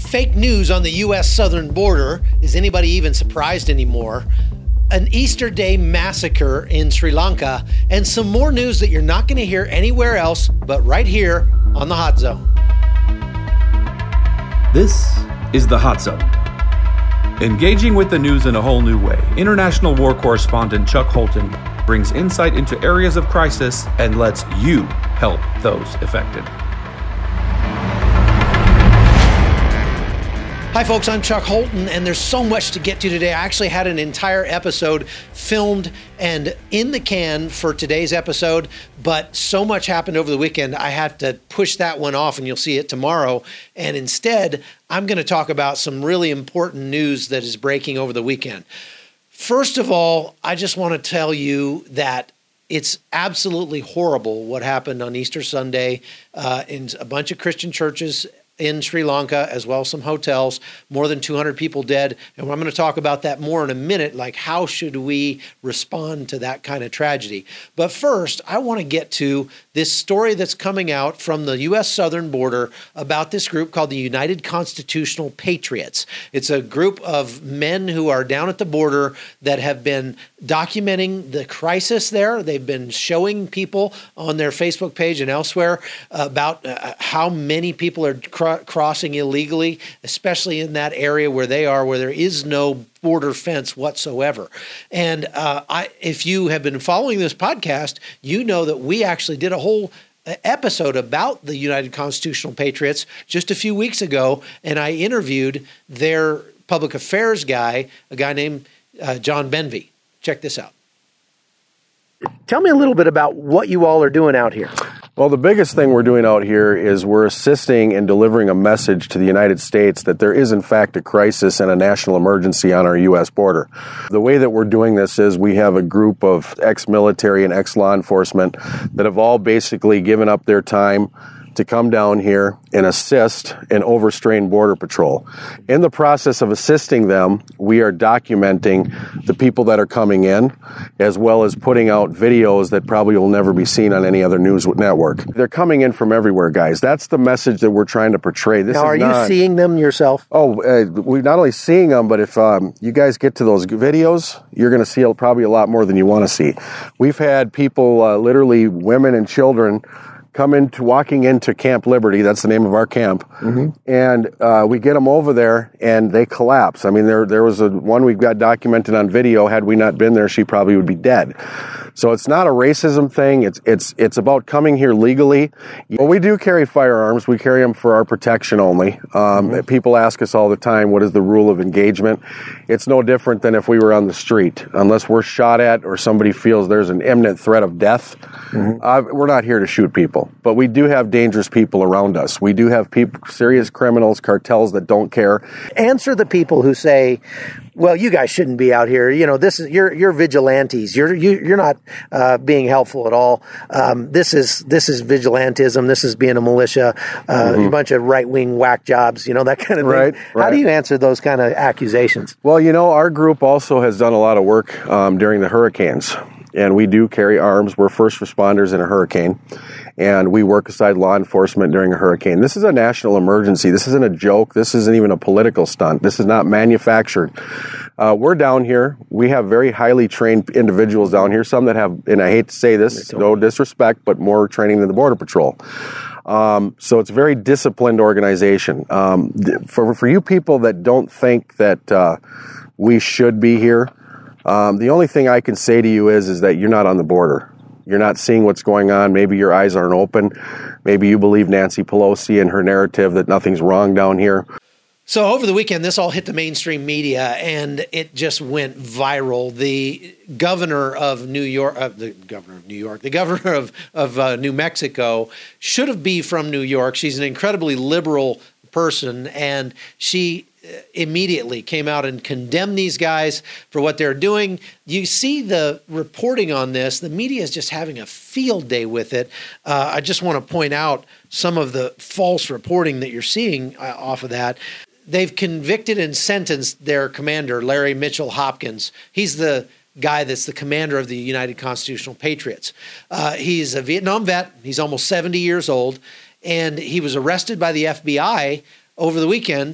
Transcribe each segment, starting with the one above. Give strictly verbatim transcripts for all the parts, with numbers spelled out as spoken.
Fake news on the U S southern border. Is anybody even surprised anymore? An Easter Day massacre in Sri Lanka, and some more news that you're not going to hear anywhere else but right here on The Hot Zone. This is The Hot Zone. Engaging with the news in a whole new way, international war correspondent Chuck Holton brings insight into areas of crisis and lets you help those affected. Hi folks, I'm Chuck Holton, and there's so much to get to today. I actually had an entire episode filmed and in the can for today's episode, but so much happened over the weekend, I have to push that one off, and you'll see it tomorrow. And instead, I'm going to talk about some really important news that is breaking over the weekend. First of all, I just want to tell you that it's absolutely horrible what happened on Easter Sunday uh, in a bunch of Christian churches in Sri Lanka, as well as some hotels, more than two hundred people dead. And I'm going to talk about that more in a minute, like how should we respond to that kind of tragedy. But first, I want to get to this story that's coming out from the U S southern border about this group called the United Constitutional Patriots. It's a group of men who are down at the border that have been documenting the crisis there. They've been showing people on their Facebook page and elsewhere about uh, how many people are cr- crossing illegally, especially in that area where they are, where there is no border fence whatsoever. And uh, I, if you have been following this podcast, you know that we actually did a whole episode about the United Constitutional Patriots just a few weeks ago, and I interviewed their public affairs guy, a guy named uh, John Benvey. Check this out. Tell me a little bit about what you all are doing out here. Well, the biggest thing we're doing out here is we're assisting in delivering a message to the United States that there is, in fact, a crisis and a national emergency on our U S border. The way that we're doing this is we have a group of ex-military and ex-law enforcement that have all basically given up their time to come down here and assist in overstrained border patrol. In the process of assisting them, we are documenting the people that are coming in, as well as putting out videos that probably will never be seen on any other news network. They're coming in from everywhere, guys. That's the message that we're trying to portray. This now, are is you not, seeing them yourself? Oh, uh, we're not only seeing them, but if um, you guys get to those videos, you're going to see probably a lot more than you want to see. We've had people, uh, literally women and children, come into walking into Camp Liberty. That's the name of our camp. Mm-hmm. And uh, we get them over there and they collapse. I mean, there there was a one we got documented on video. Had we not been there, she probably would be dead. So it's not a racism thing. It's it's it's about coming here legally. Well, we do carry firearms. We carry them for our protection only. Um, mm-hmm. People ask us all the time, what is the rule of engagement? It's no different than if we were on the street. Unless we're shot at or somebody feels there's an imminent threat of death, mm-hmm. uh, we're not here to shoot people. But we do have dangerous people around us. We do have people, serious criminals, cartels that don't care. Answer the people who say, well, you guys shouldn't be out here. You know, this is you're you're vigilantes. You're you, you're not uh, being helpful at all. Um, this is this is vigilantism. This is being a militia. Uh, mm-hmm. A bunch of right wing whack jobs. You know, that kind of thing. Right, right. How do you answer those kind of accusations? Well, you know, our group also has done a lot of work um, during the hurricanes. And we do carry arms. We're first responders in a hurricane, and we work beside law enforcement during a hurricane. This is a national emergency. This isn't a joke. This isn't even a political stunt. This is not manufactured. Uh, we're down here. We have very highly trained individuals down here, some that have, and I hate to say this, no disrespect, but more training than the Border Patrol. Um, so it's a very disciplined organization. Um, for, for you people that don't think that uh, we should be here, Um, the only thing I can say to you is, is that you're not on the border. You're not seeing what's going on. Maybe your eyes aren't open. Maybe you believe Nancy Pelosi and her narrative that nothing's wrong down here. So over the weekend, this all hit the mainstream media, and it just went viral. The governor of New York, uh, the governor of New York, the governor of, of uh, New Mexico should have been from New York. She's an incredibly liberal person, and she immediately came out and condemned these guys for what they're doing. You see the reporting on this. The media is just having a field day with it. Uh, I just want to point out some of the false reporting that you're seeing uh, off of that. They've convicted and sentenced their commander, Larry Mitchell Hopkins. He's the guy that's the commander of the United Constitutional Patriots. Uh, he's a Vietnam vet. He's almost seventy years old, and he was arrested by the F B I over the weekend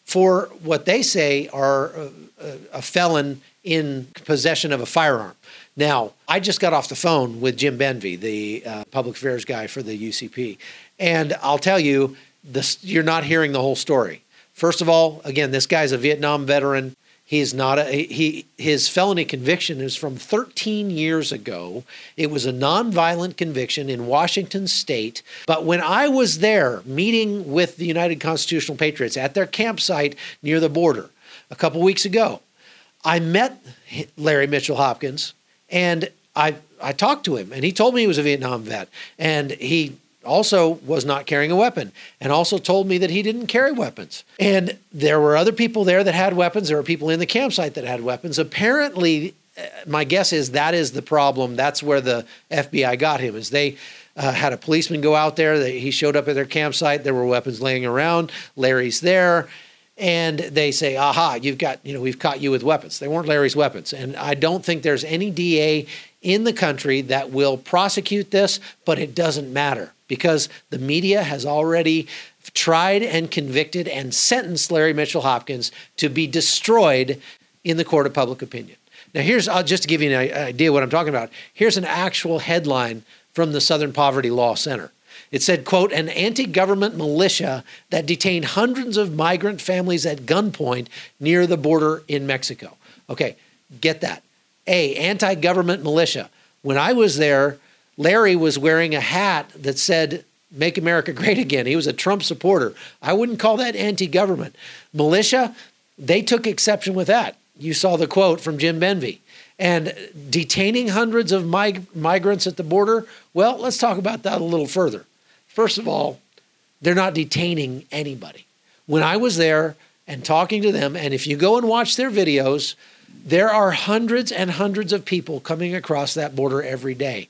for what they say are a, a felon in possession of a firearm. Now, I just got off the phone with Jim Benvey, the uh, public affairs guy for the U C P. And I'll tell you, this, you're not hearing the whole story. First of all, again, this guy's a Vietnam veteran. He's not a, he, his felony conviction is from thirteen years ago. It was a nonviolent conviction in Washington state. But when I was there meeting with the United Constitutional Patriots at their campsite near the border a couple weeks ago, I met Larry Mitchell Hopkins and I, I talked to him, and he told me he was a Vietnam vet, and he also was not carrying a weapon, and also told me that he didn't carry weapons. And there were other people there that had weapons. There were people in the campsite that had weapons. Apparently, my guess is that is the problem. That's where the F B I got him, is they uh, had a policeman go out there. They, he showed up at their campsite. There were weapons laying around. Larry's there. And they say, aha, you've got, you know, we've caught you with weapons. They weren't Larry's weapons. And I don't think there's any D A in the country that will prosecute this, but it doesn't matter because the media has already tried and convicted and sentenced Larry Mitchell Hopkins to be destroyed in the court of public opinion. Now, here's, I'll just to give you an idea what I'm talking about. Here's an actual headline from the Southern Poverty Law Center. It said, quote, an anti-government militia that detained hundreds of migrant families at gunpoint near the border in Mexico. Okay, get that. A, anti-government militia. When I was there, Larry was wearing a hat that said, Make America Great Again. He was a Trump supporter. I wouldn't call that anti-government. Militia, they took exception with that. You saw the quote from Jim Benvey. And detaining hundreds of mig- migrants at the border, well, let's talk about that a little further. First of all, they're not detaining anybody. When I was there and talking to them, and if you go and watch their videos, there are hundreds and hundreds of people coming across that border every day.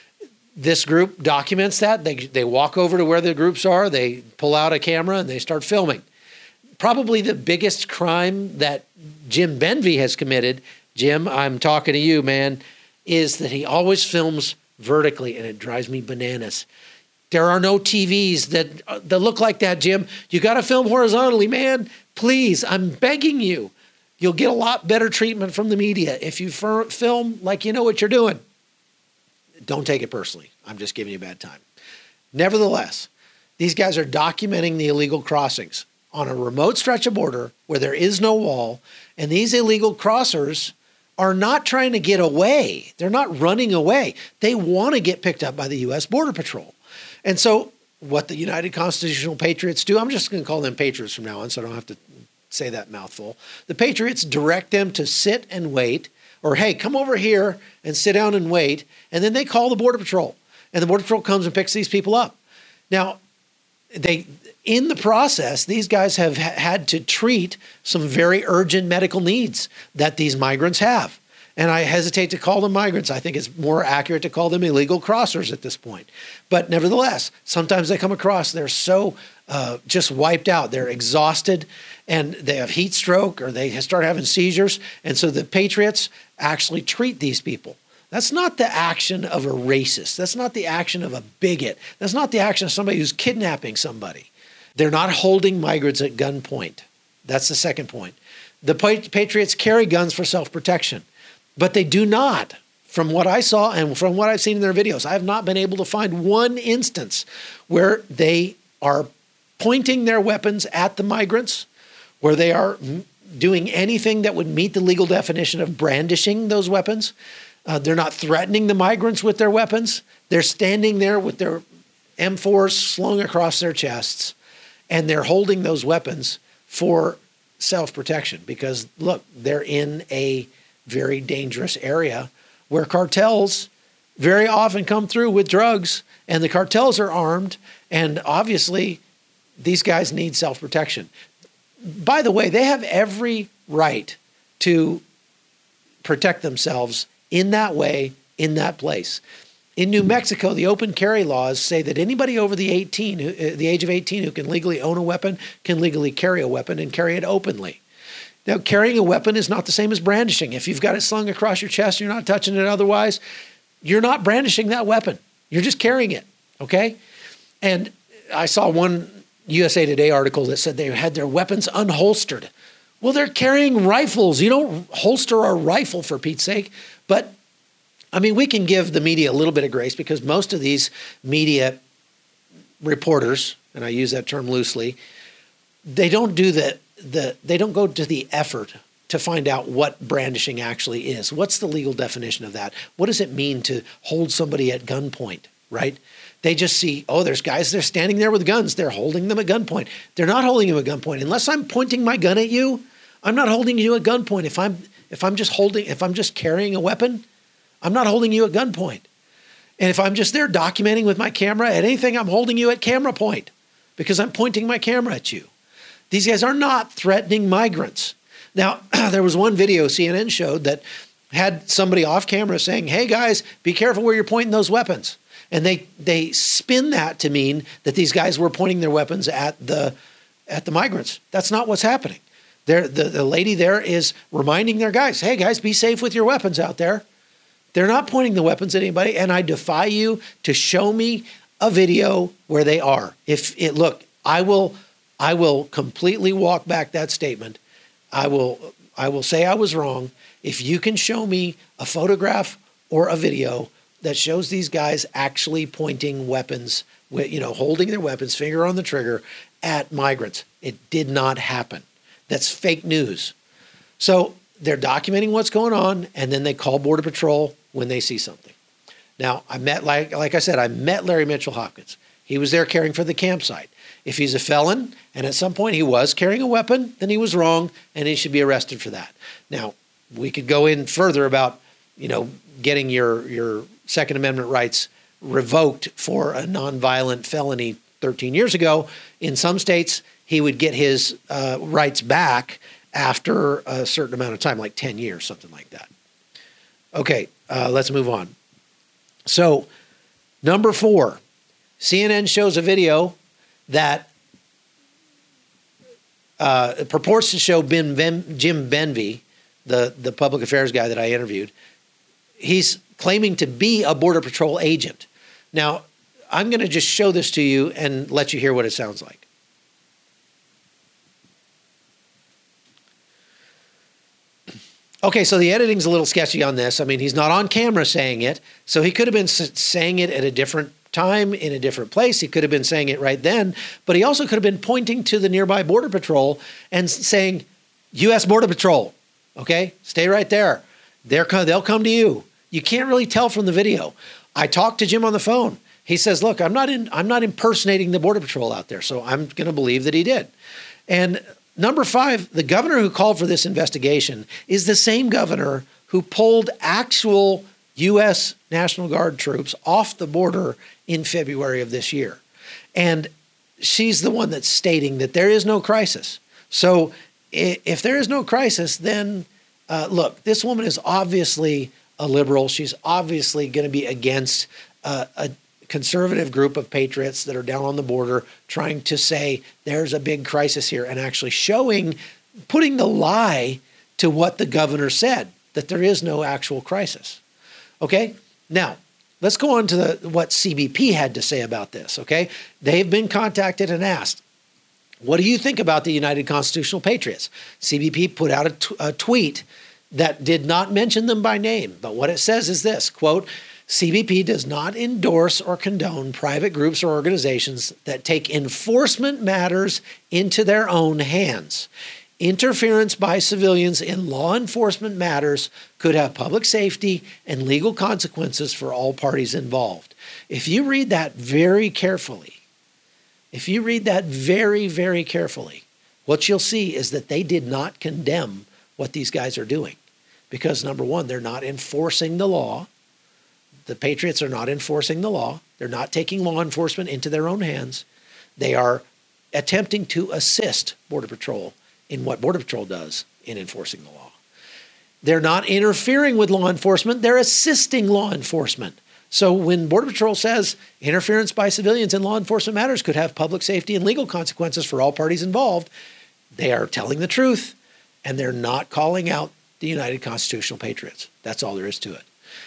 This group documents that. They, they walk over to where the groups are, they pull out a camera, and they start filming. Probably the biggest crime that Jim Benvey has committed, Jim, I'm talking to you, man, is that he always films vertically, and it drives me bananas. There are no T Vs that, uh, that look like that, Jim. You got to film horizontally, man. Please, I'm begging you. You'll get a lot better treatment from the media if you fir- film like you know what you're doing. Don't take it personally. I'm just giving you a bad time. Nevertheless, these guys are documenting the illegal crossings on a remote stretch of border where there is no wall, and these illegal crossers are not trying to get away. They're not running away. They want to get picked up by the U S Border Patrol. And so what the United Constitutional Patriots do, I'm just going to call them Patriots from now on so I don't have to say that mouthful. The Patriots direct them to sit and wait, or, hey, come over here and sit down and wait, and then they call the Border Patrol. And the Border Patrol comes and picks these people up. Now, they, in the process, these guys have ha- had to treat some very urgent medical needs that these migrants have. And I hesitate to call them migrants. I think it's more accurate to call them illegal crossers at this point. But nevertheless, sometimes they come across, they're so uh, just wiped out. They're exhausted, and they have heat stroke, or they start having seizures. And so the Patriots actually treat these people. That's not the action of a racist. That's not the action of a bigot. That's not the action of somebody who's kidnapping somebody. They're not holding migrants at gunpoint. That's the second point. The Patriots carry guns for self-protection, but they do not, from what I saw and from what I've seen in their videos, I have not been able to find one instance where they are pointing their weapons at the migrants, where they are doing anything that would meet the legal definition of brandishing those weapons. Uh, they're not threatening the migrants with their weapons. They're standing there with their M fours slung across their chests, and they're holding those weapons for self-protection because, look, they're in a very dangerous area where cartels very often come through with drugs, and the cartels are armed, and obviously these guys need self-protection. By the way, they have every right to protect themselves in that way, in that place. In New Mexico, the open carry laws say that anybody over the eighteen, the age of eighteen who can legally own a weapon can legally carry a weapon and carry it openly. Now, carrying a weapon is not the same as brandishing. If you've got it slung across your chest, you're not touching it otherwise, you're not brandishing that weapon. You're just carrying it, okay? And I saw one U S A Today article that said they had their weapons unholstered. Well, they're carrying rifles. You don't holster a rifle, for Pete's sake. But, I mean, we can give the media a little bit of grace because most of these media reporters, and I use that term loosely, they don't do the, the they don't go to the effort to find out what brandishing actually is. What's the legal definition of that? What does it mean to hold somebody at gunpoint, right? They just see, oh, there's guys, they're standing there with guns. They're holding them at gunpoint. They're not holding them at gunpoint. Unless I'm pointing my gun at you, I'm not holding you at gunpoint. If I'm if I'm just holding, if I'm just carrying a weapon, I'm not holding you at gunpoint. And if I'm just there documenting with my camera at anything, I'm holding you at camera point because I'm pointing my camera at you. These guys are not threatening migrants. Now, there was one video C N N showed that had somebody off camera saying, hey guys, be careful where you're pointing those weapons. And they they spin that to mean that these guys were pointing their weapons at the at the migrants. That's not what's happening. They're, the, the lady there is reminding their guys, hey guys, be safe with your weapons out there. They're not pointing the weapons at anybody, and I defy you to show me a video where they are. If it look, I will I will completely walk back that statement. I will I will say I was wrong. If you can show me a photograph or a video that shows these guys actually pointing weapons, you know, holding their weapons, finger on the trigger, at migrants. It did not happen. That's fake news. So they're documenting what's going on, and then they call Border Patrol when they see something. Now, I met, like, like I said, I met Larry Mitchell Hopkins. He was there caring for the campsite. If he's a felon, and at some point he was carrying a weapon, then he was wrong, and he should be arrested for that. Now, we could go in further about, you know, getting your, your Second Amendment rights revoked for a nonviolent felony thirteen years ago. In some states, he would get his uh, rights back after a certain amount of time, like ten years, something like that. Okay, uh, let's move on. So, number four, C N N shows a video that uh, purports to show Ben, ben, Jim Benvey, the, the public affairs guy that I interviewed. He's claiming to be a Border Patrol agent. Now, I'm going to just show this to you and let you hear what it sounds like. Okay, so the editing's a little sketchy on this. I mean, he's not on camera saying it, so he could have been saying it at a different time in a different place. He could have been saying it right then, but he also could have been pointing to the nearby Border Patrol and saying, U S Border Patrol, okay? Stay right there. They're, they'll come to you. You can't really tell from the video. I talked to Jim on the phone. He says, look, I'm not in, I'm not impersonating the Border Patrol out there, so I'm going to believe that he did. And number five, the governor who called for this investigation is the same governor who pulled actual U S National Guard troops off the border in February of this year. And she's the one that's stating that there is no crisis. So if there is no crisis, then uh, look, this woman is obviously a liberal. She's obviously going to be against uh, a conservative group of patriots that are down on the border trying to say there's a big crisis here and actually showing, putting the lie to what the governor said, that there is no actual crisis. Okay, now let's go on to the, what C B P had to say about this. Okay, they've been contacted and asked, what do you think about the United Constitutional Patriots? C B P put out a, t- a tweet that did not mention them by name, but what it says is this, quote, C B P does not endorse or condone private groups or organizations that take enforcement matters into their own hands. Interference by civilians in law enforcement matters could have public safety and legal consequences for all parties involved. If you read that very carefully, if you read that very, very carefully, what you'll see is that they did not condemn what these guys are doing. Because number one, they're not enforcing the law. The Patriots are not enforcing the law. They're not taking law enforcement into their own hands. They are attempting to assist Border Patrol in what Border Patrol does in enforcing the law. They're not interfering with law enforcement. They're assisting law enforcement. So when Border Patrol says interference by civilians in law enforcement matters could have public safety and legal consequences for all parties involved, they are telling the truth, and they're not calling out the United Constitutional Patriots. That's all there is to it.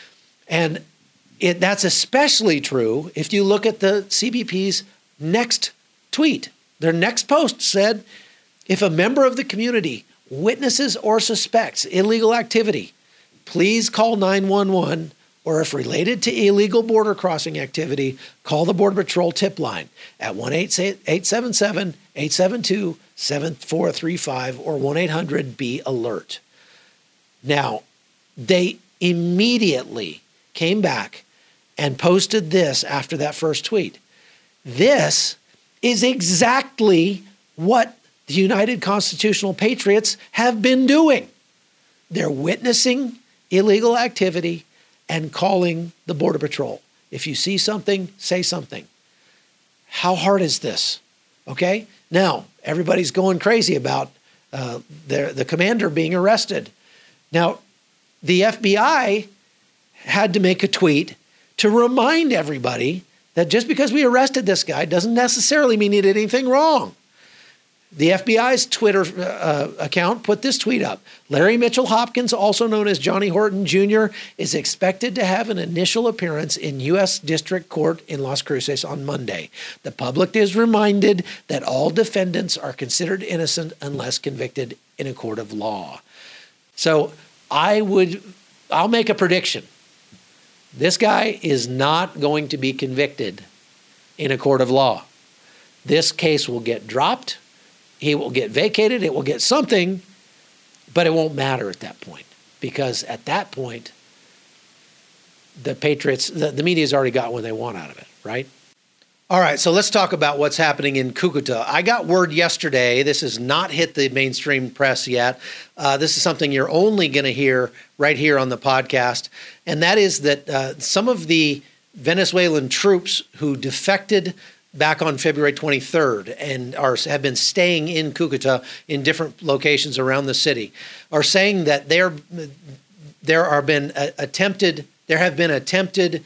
And it, that's especially true if you look at the C B P's next tweet, Their next post said, if a member of the community witnesses or suspects illegal activity, please call nine one one, or if related to illegal border crossing activity, call the Border Patrol tip line at one eight seven seven, eight seven two, seven four three five or one eight hundred B alert. Now, they immediately came back and posted this after that first tweet. This is exactly what the United Constitutional Patriots have been doing. They're witnessing illegal activity and calling the Border Patrol. If you see something, say something. How hard is this? Okay? Now, everybody's going crazy about uh, the, the commander being arrested. Now, the F B I had to make a tweet to remind everybody that just because we arrested this guy doesn't necessarily mean he did anything wrong. The F B I's Twitter uh, account put this tweet up. Larry Mitchell Hopkins, also known as Johnny Horton Junior, is expected to have an initial appearance in U S District Court in Las Cruces on Monday. The public is reminded that all defendants are considered innocent unless convicted in a court of law. So I would, I'll make a prediction. This guy is not going to be convicted in a court of law. This case will get dropped. He will get vacated, it will get something, but it won't matter at that point, because at that point, the Patriots, the, the media's already got what they want out of it, right? All right, so let's talk about what's happening in Cucuta. I got word yesterday, this has not hit the mainstream press yet. Uh, this is something you're only going to hear right here on the podcast, and that is that uh, some of the Venezuelan troops who defected back on February twenty-third and are have been staying in Cucuta in different locations around the city, are saying that there there are been uh, attempted there have been attempted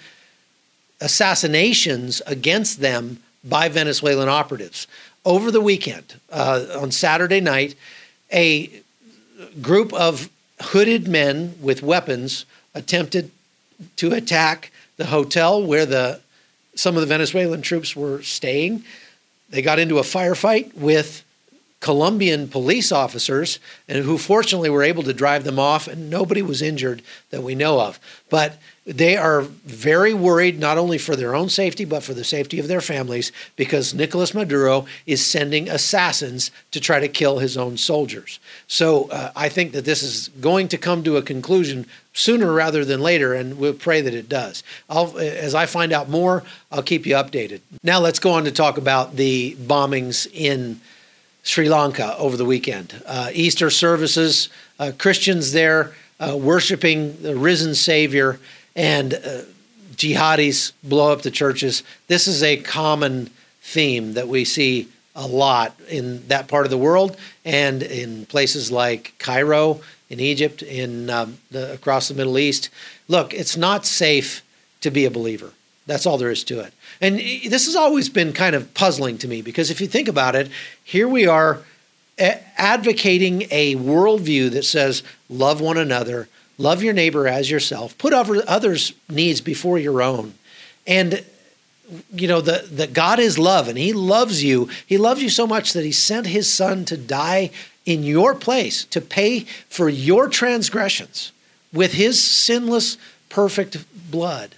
assassinations against them by Venezuelan operatives. Over the weekend, uh, on Saturday night, a group of hooded men with weapons attempted to attack the hotel where the some of the Venezuelan troops were staying. They got into a firefight with Colombian police officers, and who fortunately were able to drive them off, and nobody was injured that we know of. But they are very worried, not only for their own safety, but for the safety of their families, because Nicolas Maduro is sending assassins to try to kill his own soldiers. So uh, I think that this is going to come to a conclusion sooner rather than later, and we'll pray that it does. I'll, as I find out more, I'll keep you updated. Now let's go on to talk about the bombings in Sri Lanka over the weekend. Uh, Easter services, uh, Christians there uh, worshiping the risen Savior, and uh, jihadis blow up the churches. This is a common theme that we see a lot in that part of the world, and in places like Cairo, in Egypt, in um, the, across the Middle East. Look, it's not safe to be a believer. That's all there is to it. And this has always been kind of puzzling to me, because if you think about it, here we are advocating a worldview that says, love one another, love your neighbor as yourself, put others' needs before your own. And, you know, the, the God is love, and he loves you. He loves you so much that he sent his son to die in your place, to pay for your transgressions with his sinless, perfect blood.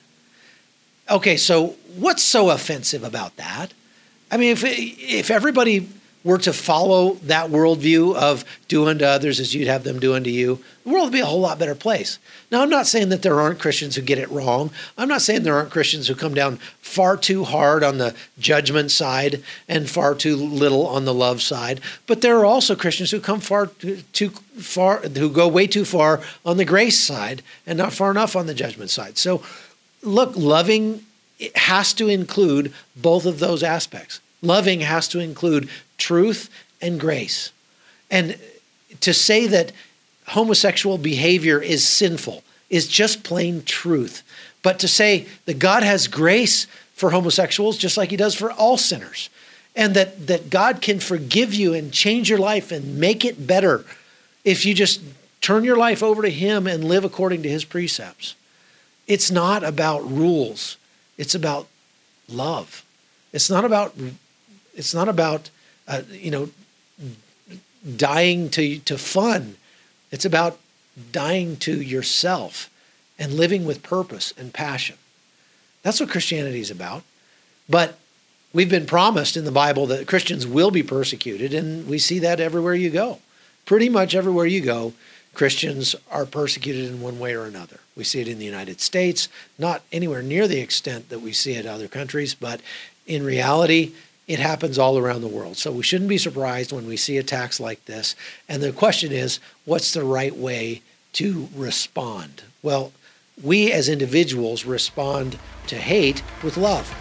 Okay, so what's so offensive about that? I mean, if if everybody were to follow that worldview of do unto others as you'd have them do unto you, the world would be a whole lot better place. Now, I'm not saying that there aren't Christians who get it wrong. I'm not saying there aren't Christians who come down far too hard on the judgment side and far too little on the love side. But there are also Christians who come far too far, who go way too far on the grace side and not far enough on the judgment side. So, look, loving it has to include both of those aspects. Loving has to include truth and grace. And to say that homosexual behavior is sinful is just plain truth. But to say that God has grace for homosexuals just like he does for all sinners, and that, that God can forgive you and change your life and make it better if you just turn your life over to him and live according to his precepts. It's not about rules. It's about love. It's not about, it's not about uh, you know, dying to, to fun. It's about dying to yourself and living with purpose and passion. That's what Christianity is about. But we've been promised in the Bible that Christians will be persecuted, and we see that everywhere you go. Pretty much everywhere you go, Christians are persecuted in one way or another. We see it in the United States, not anywhere near the extent that we see it in other countries, but in reality, it happens all around the world. So we shouldn't be surprised when we see attacks like this. And the question is, what's the right way to respond? Well, we as individuals respond to hate with love.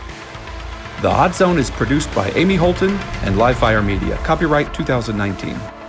The Hot Zone is produced by Amy Holton and Livefire Media. Copyright two thousand nineteen.